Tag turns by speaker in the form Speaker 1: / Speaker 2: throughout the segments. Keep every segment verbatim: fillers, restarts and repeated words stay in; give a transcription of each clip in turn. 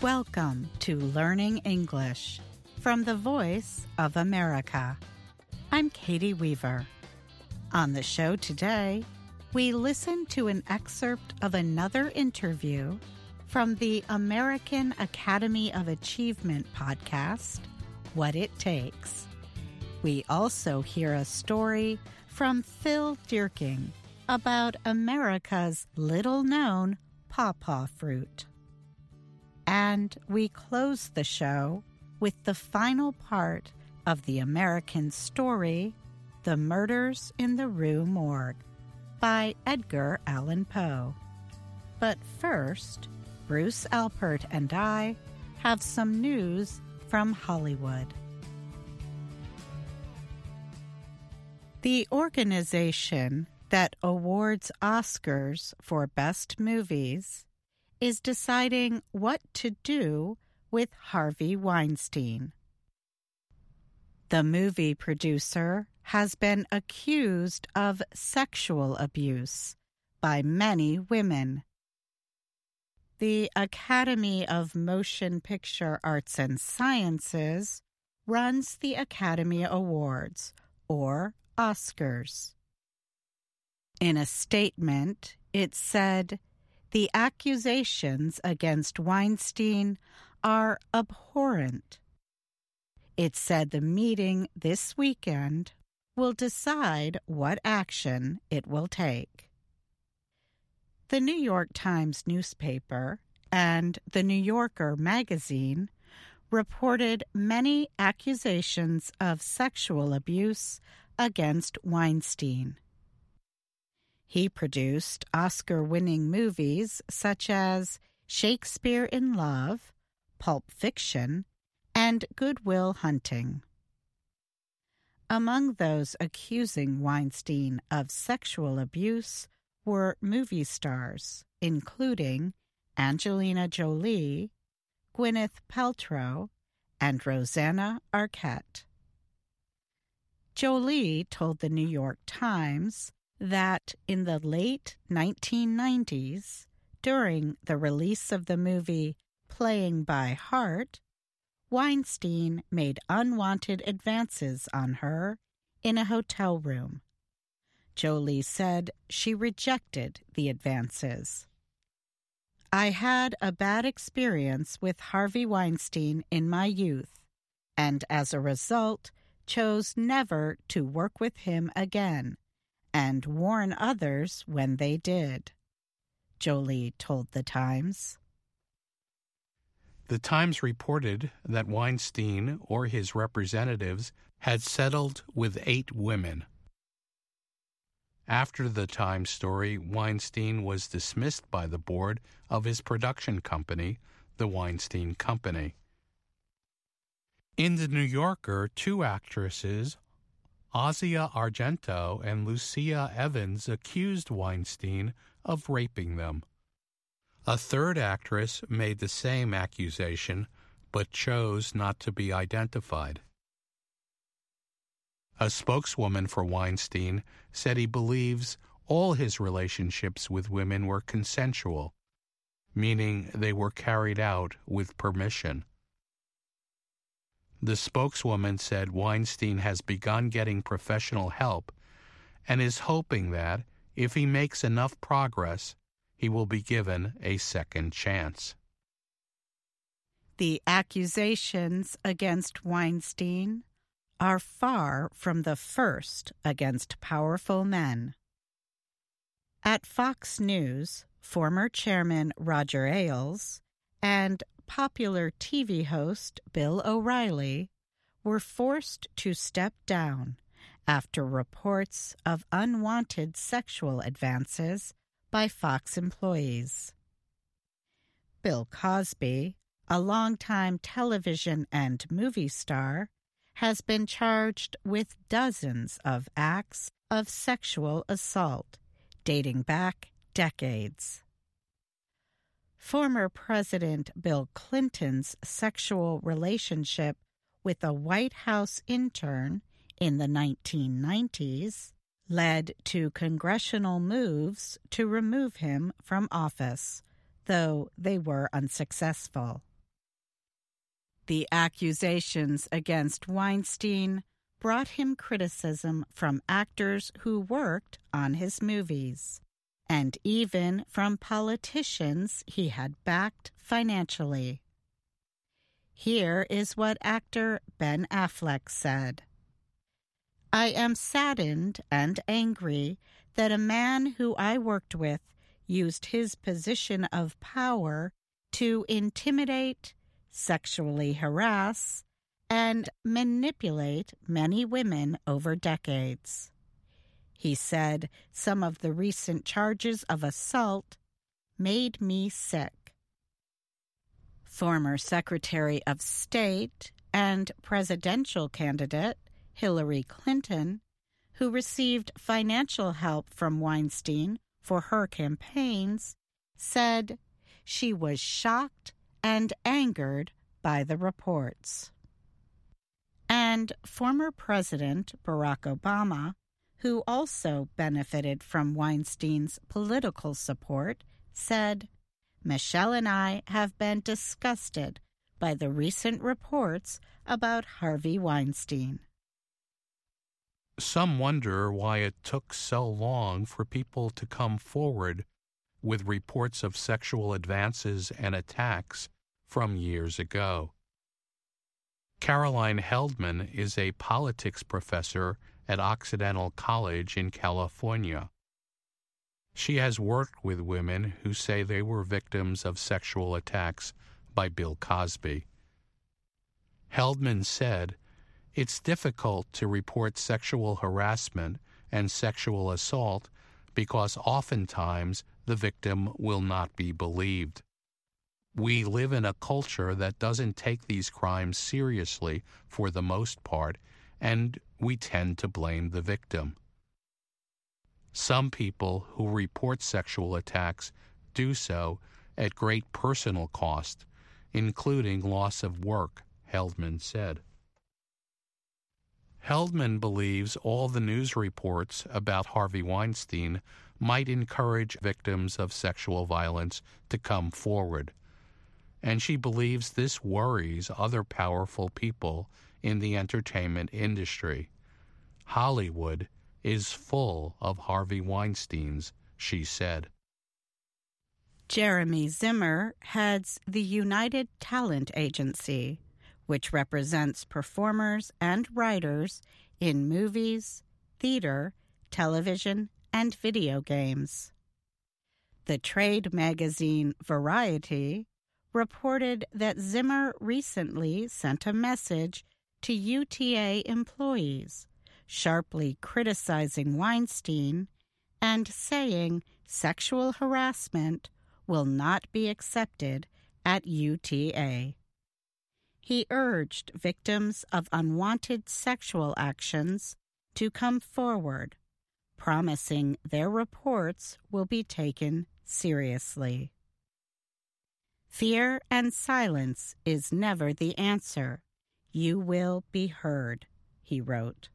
Speaker 1: Welcome to Learning English from the Voice of America. I'm Katie Weaver. On the show today, we listen to an excerpt of another interview from the American Academy of Achievement podcast, What It Takes. We also hear a story from Phil Dierking about America's little-known pawpaw fruit. And we close the show with the final part of the American story, The Murders in the Rue Morgue, by Edgar Allan Poe. But first, Bruce Alpert and I have some news from Hollywood. The organization that awards Oscars for Best Movies is deciding what to do with Harvey Weinstein. The movie producer has been accused of sexual abuse by many women. The Academy of Motion Picture Arts and Sciences runs the Academy Awards, or Oscars. In a statement, it said, "The accusations against Weinstein are abhorrent." It said the meeting this weekend will decide what action it will take. The New York Times newspaper and the New Yorker magazine reported many accusations of sexual abuse against Weinstein. He produced Oscar-winning movies such as Shakespeare in Love, Pulp Fiction, and Good Will Hunting. Among those accusing Weinstein of sexual abuse were movie stars, including Angelina Jolie, Gwyneth Paltrow, and Rosanna Arquette. Jolie told the New York Times that in the late nineteen nineties, during the release of the movie Playing by Heart, Weinstein made unwanted advances on her in a hotel room. Jolie said she rejected the advances. "I had a bad experience with Harvey Weinstein in my youth, and as a result, chose never to work with him again, and warn others when they did," Jolie told the Times.
Speaker 2: The Times reported that Weinstein or his representatives had settled with eight women. After the Times story, Weinstein was dismissed by the board of his production company, the Weinstein Company. In The New Yorker, two actresses, Asia Argento and Lucia Evans, accused Weinstein of raping them. A third actress made the same accusation, but chose not to be identified. A spokeswoman for Weinstein said he believes all his relationships with women were consensual, meaning they were carried out with permission. The spokeswoman said Weinstein has begun getting professional help and is hoping that, if he makes enough progress, he will be given a second chance.
Speaker 1: The accusations against Weinstein are far from the first against powerful men. At Fox News, former chairman Roger Ailes and popular T V host Bill O'Reilly were forced to step down after reports of unwanted sexual advances by Fox employees. Bill Cosby, a longtime television and movie star, has been charged with dozens of acts of sexual assault dating back decades. Former President Bill Clinton's sexual relationship with a White House intern in the nineteen nineties led to congressional moves to remove him from office, though they were unsuccessful. The accusations against Weinstein brought him criticism from actors who worked on his movies, and even from politicians he had backed financially. Here is what actor Ben Affleck said. "I am saddened and angry that a man who I worked with used his position of power to intimidate, sexually harass, and manipulate many women over decades." He said some of the recent charges of assault made me sick. Former Secretary of State and presidential candidate Hillary Clinton, who received financial help from Weinstein for her campaigns, said she was shocked and angered by the reports. And former President Barack Obama, who also benefited from Weinstein's political support, said, "Michelle and I have been disgusted by the recent reports about Harvey Weinstein."
Speaker 2: Some wonder why it took so long for people to come forward with reports of sexual advances and attacks from years ago. Caroline Heldman is a politics professor at Occidental College in California. She has worked with women who say they were victims of sexual attacks by Bill Cosby. Heldman said, "It's difficult to report sexual harassment and sexual assault because oftentimes the victim will not be believed. We live in a culture that doesn't take these crimes seriously for the most part, and we tend to blame the victim. Some people who report sexual attacks do so at great personal cost, including loss of work," Heldman said. Heldman believes all the news reports about Harvey Weinstein might encourage victims of sexual violence to come forward, and she believes this worries other powerful people in the entertainment industry. Hollywood is full of Harvey Weinsteins, she said.
Speaker 1: Jeremy Zimmer heads the United Talent Agency, which represents performers and writers in movies, theater, television, and video games. The trade magazine Variety reported that Zimmer recently sent a message to U T A employees, sharply criticizing Weinstein and saying sexual harassment will not be accepted at U T A. He urged victims of unwanted sexual actions to come forward, promising their reports will be taken seriously. "Fear and silence is never the answer. You will be heard," he wrote.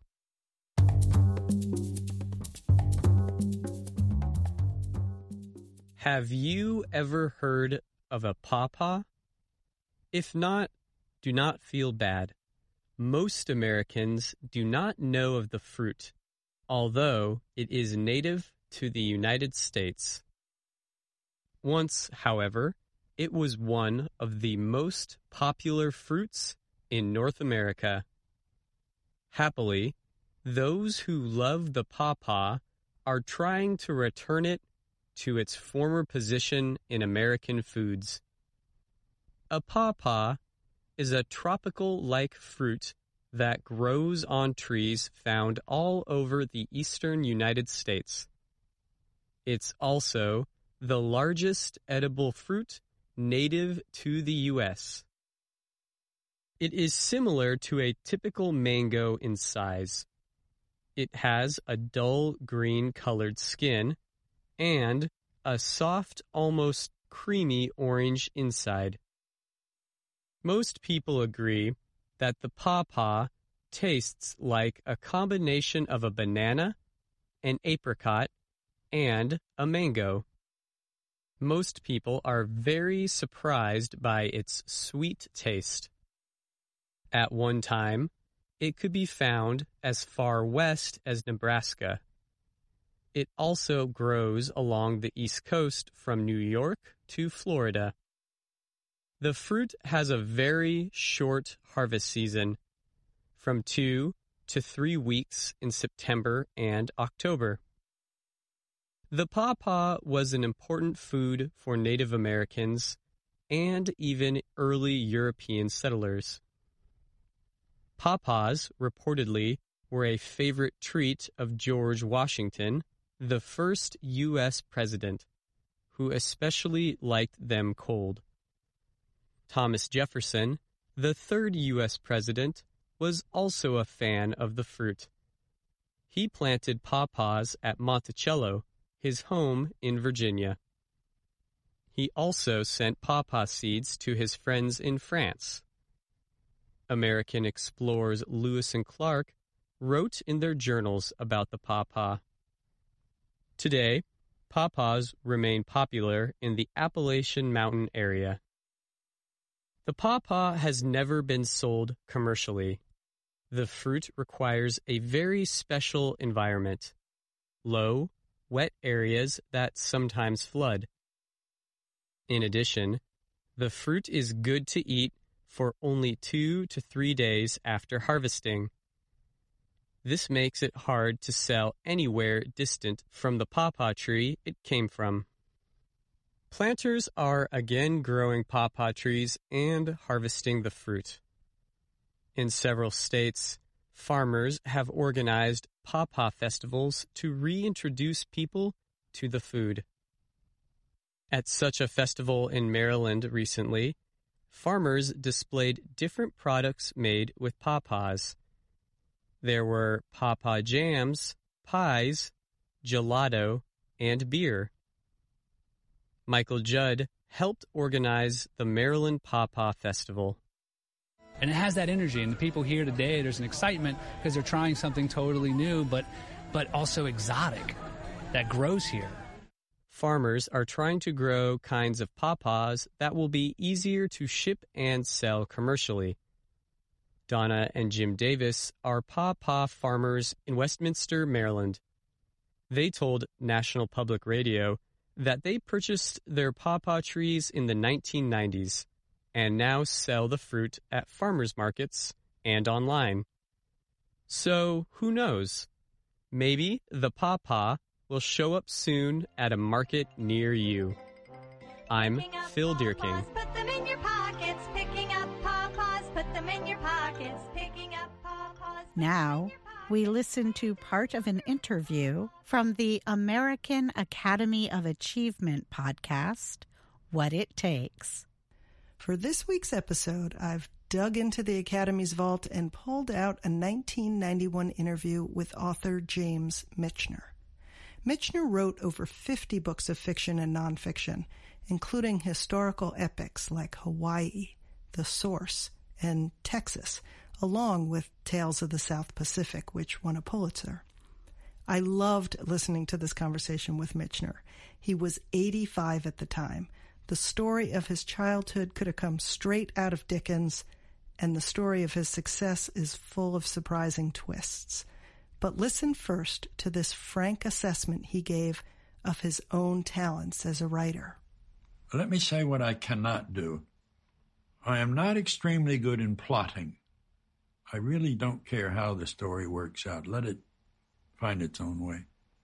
Speaker 3: Have you ever heard of a pawpaw? If not, do not feel bad. Most Americans do not know of the fruit, although it is native to the United States. Once, however, it was one of the most popular fruits in North America. Happily, those who love the pawpaw are trying to return it to its former position in American foods. A pawpaw is a tropical-like fruit that grows on trees found all over the eastern United States. It's also the largest edible fruit native to the U S. It is similar to a typical mango in size. It has a dull green-colored skin and a soft, almost creamy orange inside. Most people agree that the pawpaw tastes like a combination of a banana, an apricot, and a mango. Most people are very surprised by its sweet taste. At one time, it could be found as far west as Nebraska. It also grows along the East Coast from New York to Florida. The fruit has a very short harvest season, from two to three weeks in September and October. The pawpaw was an important food for Native Americans and even early European settlers. Pawpaws, reportedly, were a favorite treat of George Washington, the first U S president, who especially liked them cold. Thomas Jefferson, the third U S president, was also a fan of the fruit. He planted pawpaws at Monticello, his home in Virginia. He also sent pawpaw seeds to his friends in France. American explorers Lewis and Clark wrote in their journals about the pawpaw. Today, pawpaws remain popular in the Appalachian Mountain area. The pawpaw has never been sold commercially. The fruit requires a very special environment, low, wet areas that sometimes flood. In addition, the fruit is good to eat for only two to three days after harvesting. This makes it hard to sell anywhere distant from the pawpaw tree it came from. Planters are again growing pawpaw trees and harvesting the fruit. In several states, farmers have organized pawpaw festivals to reintroduce people to the food. At such a festival in Maryland recently, farmers displayed different products made with pawpaws. There were pawpaw jams, pies, gelato, and beer. Michael Judd helped organize the Maryland Pawpaw Festival.
Speaker 4: And it has that energy, and the people here today, there's an excitement because they're trying something totally new, but but also exotic that grows here.
Speaker 3: Farmers are trying to grow kinds of pawpaws that will be easier to ship and sell commercially. Donna and Jim Davis are pawpaw farmers in Westminster, Maryland. They told National Public Radio that they purchased their pawpaw trees in the nineteen nineties and now sell the fruit at farmers markets and online. So, who knows? Maybe the pawpaw will show up soon at a market near you. I'm Phil Deerking.
Speaker 5: Put them in your pockets, picking up pawpaws, put them in your pockets, picking up pawpaws.
Speaker 1: Now, we listen to part of an interview from the American Academy of Achievement podcast, What It Takes.
Speaker 6: For this week's episode, I've dug into the Academy's vault and pulled out a nineteen ninety-one interview with author James Michener. Michener wrote over fifty books of fiction and nonfiction, including historical epics like Hawaii, The Source, and Texas, along with Tales of the South Pacific, which won a Pulitzer. I loved listening to this conversation with Michener. He was eighty-five at the time. The story of his childhood could have come straight out of Dickens, and the story of his success is full of surprising twists. But listen first to this frank assessment he gave of his own talents as a writer.
Speaker 7: Let me say what I cannot do. I am not extremely good in plotting. I really don't care how the story works out. Let it find its own way.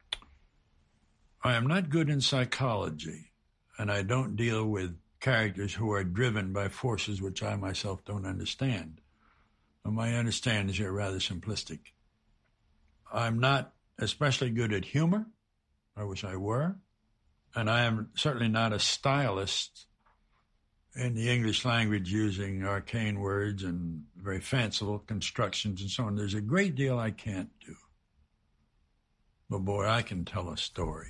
Speaker 7: I am not good in psychology, and I don't deal with characters who are driven by forces which I myself don't understand. And my understandings are rather simplistic. I'm not especially good at humor. I wish I were. And I am certainly not a stylist in the English language using arcane words and very fanciful constructions and so on. There's a great deal I can't do. But boy, I can tell a story.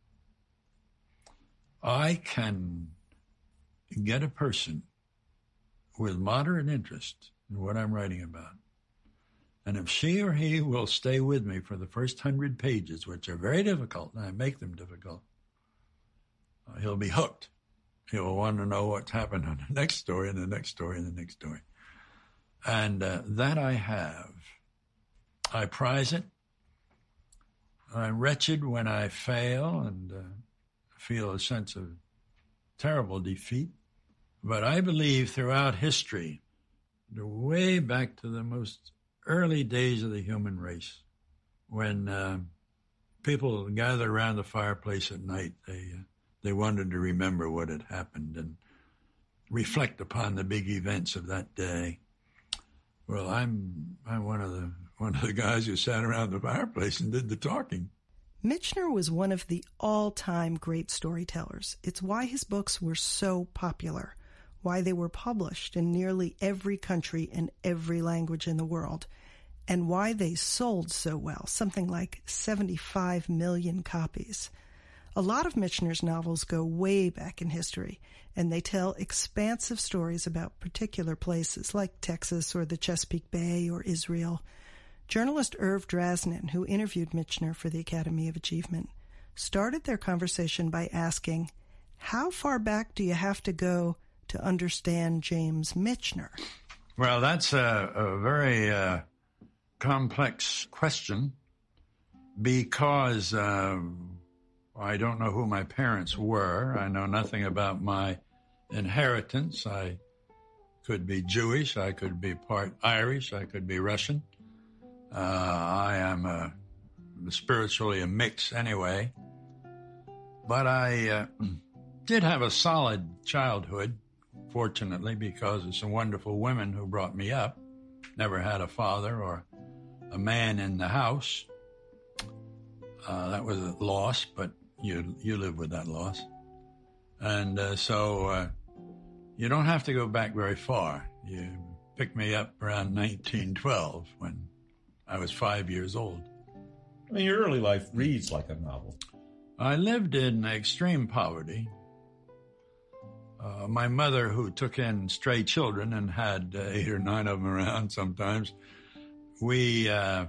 Speaker 7: I can get a person with moderate interest in what I'm writing about. And if she or he will stay with me for the first hundred pages, which are very difficult, and I make them difficult, uh, he'll be hooked. He'll want to know what's happened on the next story and the next story and the next story. And uh, that I have. I prize it. I'm wretched when I fail and uh, feel a sense of terrible defeat. But I believe throughout history, way back to the most early days of the human race, when uh, people gathered around the fireplace at night, they uh, they wanted to remember what had happened and reflect upon the big events of that day. Well, I'm I'm one of the one of the guys who sat around the fireplace and did the talking.
Speaker 6: Michener was one of the all-time great storytellers. It's why his books were so popular, why they were published in nearly every country and every language in the world, and why they sold so well, something like seventy-five million copies. A lot of Michener's novels go way back in history, and they tell expansive stories about particular places like Texas or the Chesapeake Bay or Israel. Journalist Irv Drasnin, who interviewed Michener for the Academy of Achievement, started their conversation by asking, how far back do you have to go to understand James Michener?
Speaker 7: Well, that's a, a very uh, complex question because uh, I don't know who my parents were. I know nothing about my inheritance. I could be Jewish. I could be part Irish. I could be Russian. Uh, I am a, spiritually a mix anyway. But I uh, did have a solid childhood, fortunately, because of some wonderful women who brought me up. Never had a father or a man in the house. Uh, that was a loss, but you you live with that loss. And uh, so uh, you don't have to go back very far. You picked me up around nineteen twelve when I was five years old.
Speaker 8: I mean, your early life reads like a novel.
Speaker 7: I lived in extreme poverty. Uh, my mother, who took in stray children and had uh, eight or nine of them around sometimes, we uh,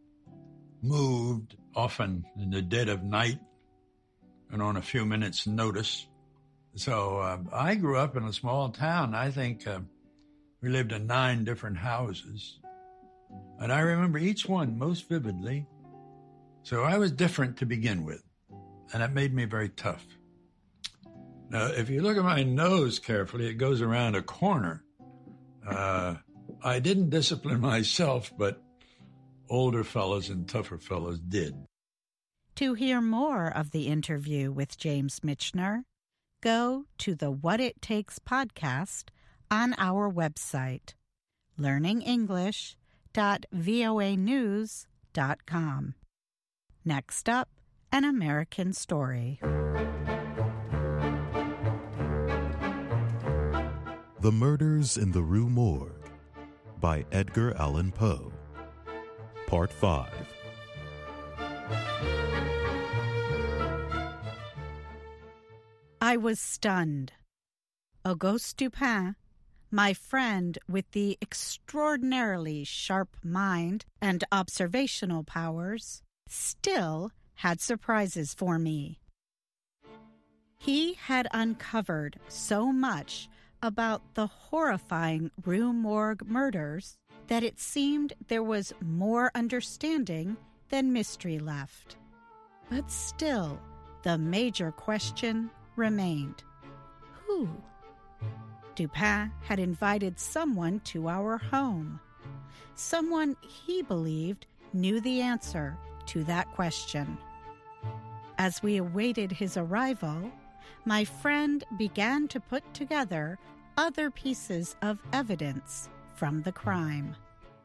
Speaker 7: moved often in the dead of night and on a few minutes' notice. So uh, I grew up in a small town. I think uh, we lived in nine different houses. And I remember each one most vividly. So I was different to begin with, and it made me very tough. Now, if you look at my nose carefully, it goes around a corner. Uh, I didn't discipline myself, but older fellows and tougher fellows did.
Speaker 1: To hear more of the interview with James Michener, go to the What It Takes podcast on our website, learning english dot voa news dot com. Next up, An American Story.
Speaker 9: The Murders in the Rue Morgue by Edgar Allan Poe. Part five.
Speaker 1: I was stunned. Auguste Dupin, my friend with the extraordinarily sharp mind and observational powers, still had surprises for me. He had uncovered so much about the horrifying Rue Morgue murders that it seemed there was more understanding than mystery left. But still, the major question remained. Who? Dupin had invited someone to our home. Someone he believed knew the answer to that question. As we awaited his arrival, my friend began to put together other pieces of evidence from the crime.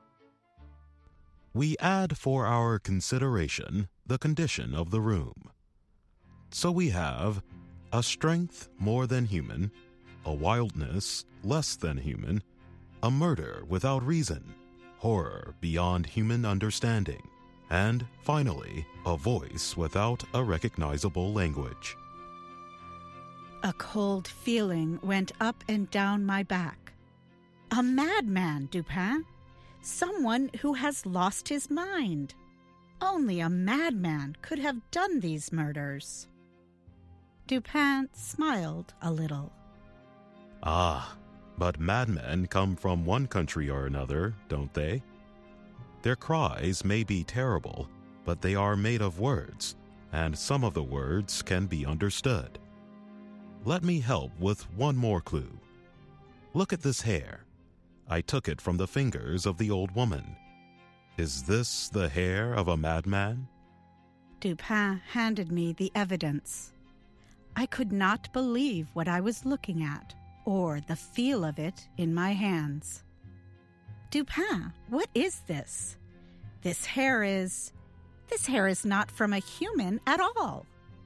Speaker 9: We add for our consideration the condition of the room. So we have a strength more than human, a wildness less than human, a murder without reason, horror beyond human understanding, and finally, a voice without a recognizable language.
Speaker 1: A cold feeling went up and down my back. A madman, Dupin. Someone who has lost his mind. Only a madman could have done these murders. Dupin smiled a little.
Speaker 9: Ah, But madmen come from one country or another, don't they? Their cries may be terrible, but they are made of words, and some of the words can be understood. Let me help with one more clue. Look at this hair. I took it from the fingers of the old woman. Is this the hair of a madman?
Speaker 1: Dupin handed me the evidence. I could not believe what I was looking at, or the feel of it in my hands. Dupin, what is this? This hair is... This hair is not from a human at all.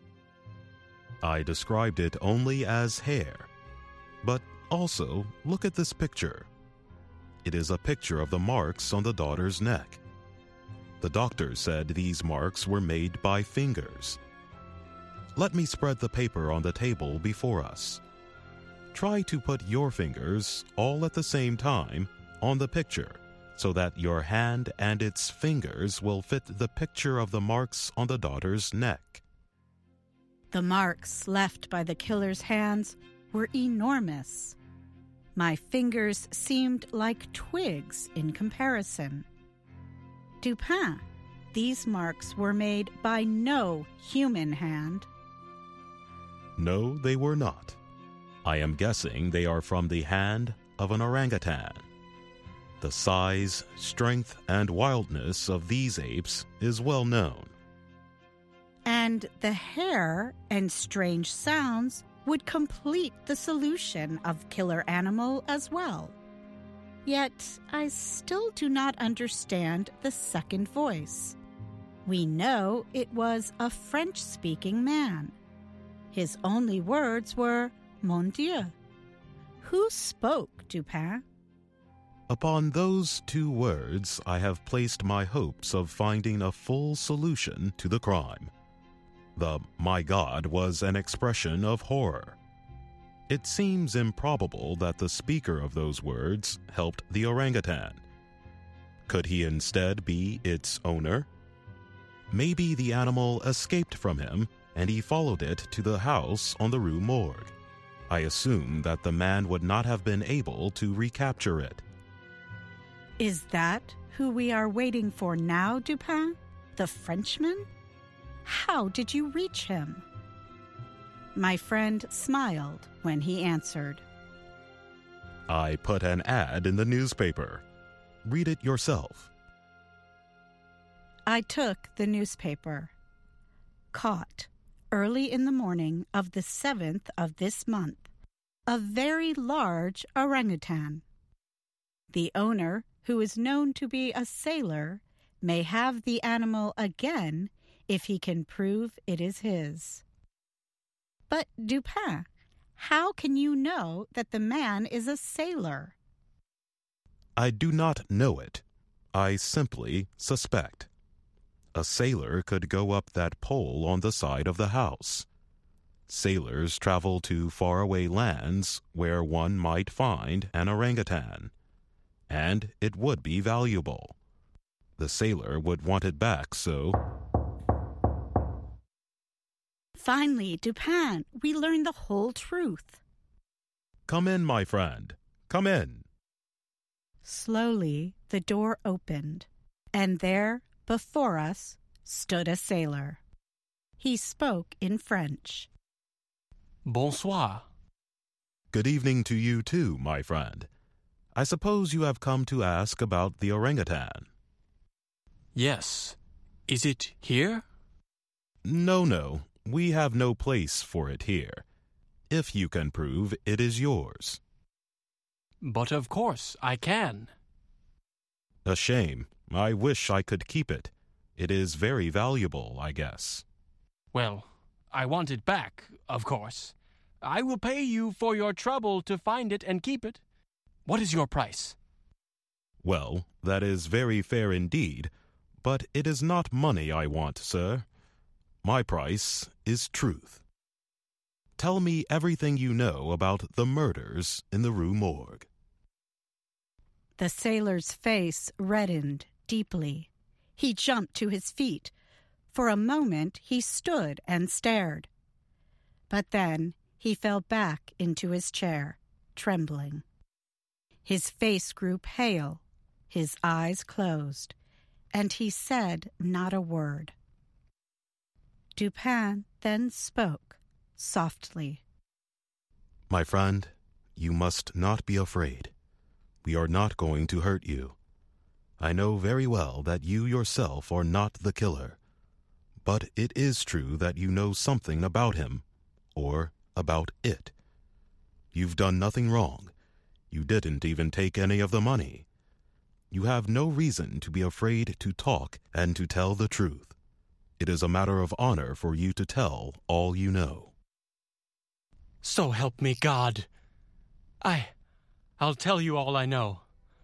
Speaker 9: I described it only as hair. But also, look at this picture. It is a picture of the marks on the daughter's neck. The doctor said these marks were made by fingers. Let me spread the paper on the table before us. Try to put your fingers all at the same time on the picture so that your hand and its fingers will fit the picture of the marks on the daughter's neck.
Speaker 1: The marks left by the killer's hands were enormous. My fingers seemed like twigs in comparison. Dupin, these marks were made by no human hand.
Speaker 9: No, they were not. I am guessing they are from the hand of an orangutan. The size, strength, and wildness of these apes is well known.
Speaker 1: And the hair and strange sounds would complete the solution of killer animal as well. Yet I still do not understand the second voice. We know it was a French-speaking man. His only words were, Mon Dieu. Who spoke, Dupin?
Speaker 9: Upon those two words, I have placed my hopes of finding a full solution to the crime. The "my God" was an expression of horror. It seems improbable that the speaker of those words helped the orangutan. Could he instead be its owner? Maybe the animal escaped from him and he followed it to the house on the Rue Morgue. I assume that the man would not have been able to recapture it.
Speaker 1: Is that who we are waiting for now, Dupin? The Frenchman? How did you reach him? My friend smiled when he answered.
Speaker 9: I put an ad in the newspaper. Read it yourself.
Speaker 1: I took the newspaper. Caught, early in the morning of the seventh of this month, a very large orangutan. The owner, who is known to be a sailor, may have the animal again if he can prove it is his. But, Dupin, how can you know that the man is a sailor?
Speaker 9: I do not know it. I simply suspect. A sailor could go up that pole on the side of the house. Sailors travel to faraway lands where one might find an orangutan, and it would be valuable. The sailor would want it back, so...
Speaker 1: Finally, Dupin, we learn the whole truth.
Speaker 9: Come in, my friend. Come in.
Speaker 1: Slowly, the door opened, and there, before us, stood a sailor. He spoke in French.
Speaker 10: Bonsoir.
Speaker 9: Good evening to you too, my friend. I suppose you have come to ask about the orangutan.
Speaker 10: Yes. Is it here?
Speaker 9: No, no. We have no place for it here. If you can prove it is yours.
Speaker 10: But of course I can.
Speaker 9: A shame. I wish I could keep it. It is very valuable, I guess.
Speaker 10: Well, I want it back, of course. I will pay you for your trouble to find it and keep it. What is your price?
Speaker 9: Well, that is very fair indeed, but it is not money I want, sir. My price is truth. Tell me everything you know about the murders in the Rue Morgue.
Speaker 1: The sailor's face reddened deeply. He jumped to his feet. For a moment he stood and stared. But then he fell back into his chair, trembling. His face grew pale, his eyes closed, and he said not a word. Dupin then spoke softly.
Speaker 9: My friend, you must not be afraid. We are not going to hurt you. I know very well that you yourself are not the killer, but it is true that you know something about him, or about it. You've done nothing wrong. You didn't even take any of the money. You have no reason to be afraid to talk and to tell the truth. It is a matter of honor for you to tell all you know.
Speaker 10: So help me God. I... I'll tell you all I know.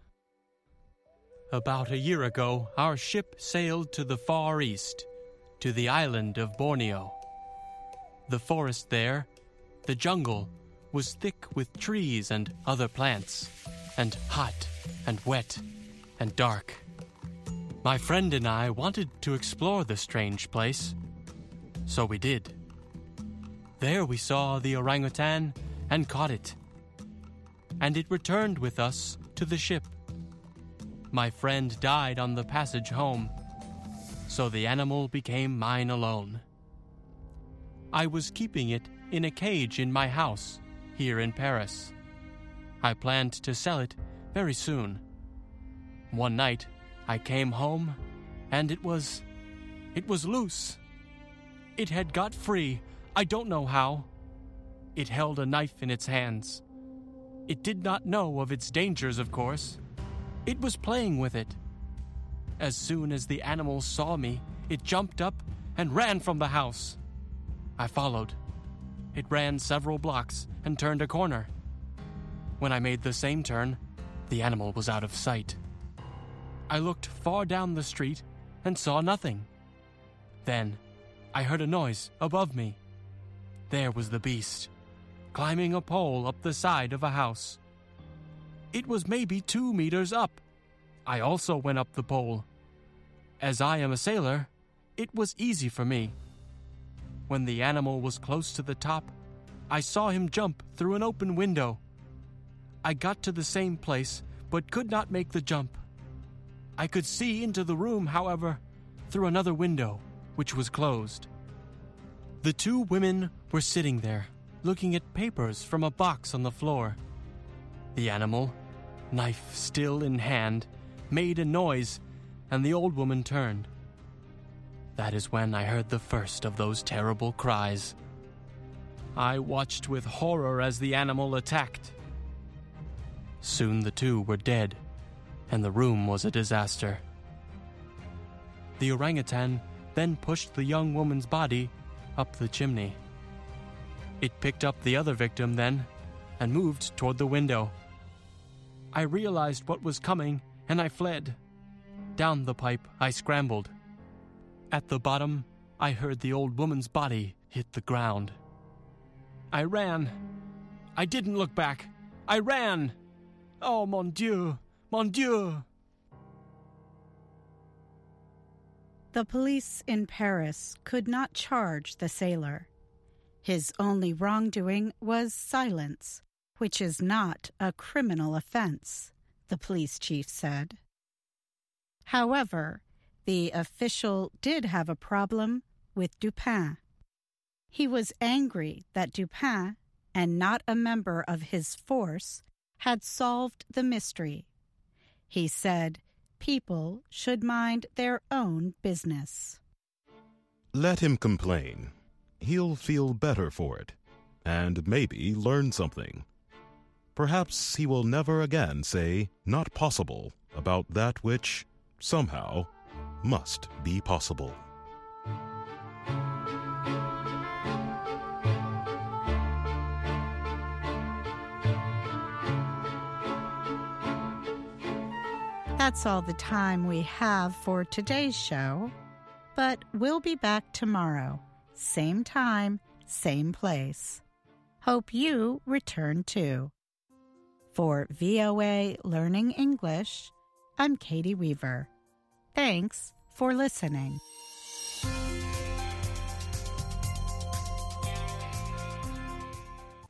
Speaker 10: About a year ago, our ship sailed to the Far East, to the island of Borneo. The forest there, the jungle, was thick with trees and other plants, and hot and wet and dark. My friend and I wanted to explore the strange place, so we did. There we saw the orangutan and caught it, and it returned with us to the ship. My friend died on the passage home, so the animal became mine alone. I was keeping it in a cage in my house here in Paris. I planned to sell it very soon. One night, I came home, and it was... it was loose. It had got free, I don't know how. It held a knife in its hands. It did not know of its dangers, of course. It was playing with it. As soon as the animal saw me, it jumped up and ran from the house. I followed. It ran several blocks and turned a corner. When I made the same turn, the animal was out of sight. I looked far down the street and saw nothing. Then, I heard a noise above me. There was the beast, climbing a pole up the side of a house. It was maybe two meters up. I also went up the pole. As I am a sailor, it was easy for me. When the animal was close to the top, I saw him jump through an open window. I got to the same place, but could not make the jump. I could see into the room, however, through another window, which was closed. The two women were sitting there, looking at papers from a box on the floor. The animal, knife still in hand, made a noise, and the old woman turned. That is when I heard the first of those terrible cries. I watched with horror as the animal attacked. Soon the two were dead, and the room was a disaster. The orangutan then pushed the young woman's body up the chimney. It picked up the other victim then and moved toward the window. I realized what was coming, and I fled. Down the pipe I scrambled. At the bottom, I heard the old woman's body hit the ground. I ran. I didn't look back. I ran. Oh, mon Dieu, mon Dieu.
Speaker 1: The police in Paris could not charge the sailor. His only wrongdoing was silence, which is not a criminal offense, the police chief said. However, the official did have a problem with Dupin. He was angry that Dupin, and not a member of his force, had solved the mystery. He said people should mind their own business.
Speaker 9: Let him complain. He'll feel better for it, and maybe learn something. Perhaps he will never again say not possible about that which, somehow, must be possible.
Speaker 1: That's all the time we have for today's show, but we'll be back tomorrow, same time, same place. Hope you return too. For V O A Learning English, I'm Katie Weaver. Thanks for listening.